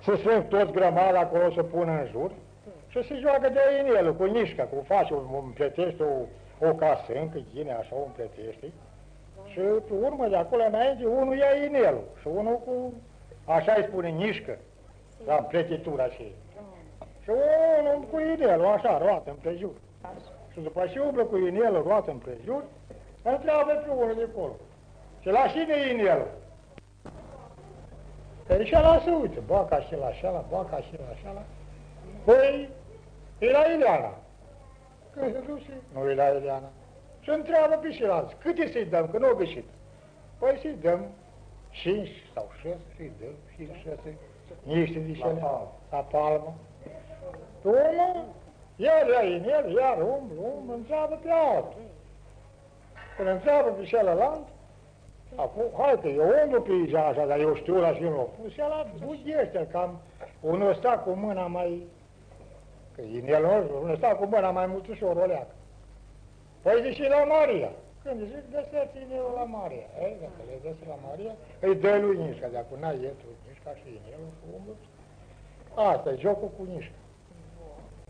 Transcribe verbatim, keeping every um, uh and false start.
se strâng toți grămada acolo, se pună în jur și se joacă de inelul, cu nișca, cu face, împletește o, o casâncă, ghine, așa, o împletește. Și pe urmă, de acolo înainte, unul ia inelul și unul cu, așa îi spune, nișcă, la împletitura și Și unul cu inelul, așa, roată împrejur. Și după ce umblă cu inelul, roată împrejur, întreabă pe unul de acolo. Și la cine e inelul? Păi și ăla se uită, baca și la așa, baca și la așa. Păi, e la Ileana. Când se duce, nu e la Ileana. Și întreabă pe ceilalți, câte să-i dăm, că nu au găsit. Păi să-i dăm cinci sau șase, să-i dăm cinci, șase, niște de cele, la palmă. Urmă, iar ia inel, iar umblă, umblă, întreabă pe altul. Când întreabă pe celălalt, acum, hai că eu umblu pe aici așa, dar eu știu la și nu. Și ăla bughește, cam unul sta cu mâna mai, că inelul, unul sta cu mâna mai mulțișor o leacă. Păi zice la Maria. Când zice, găseți inelul la Maria. Ei, dacă le găsi la Maria, îi dă lui Nișca, de acum n-ai ietul Nișca și inelul și umblă. Asta e jocul cu Nișca.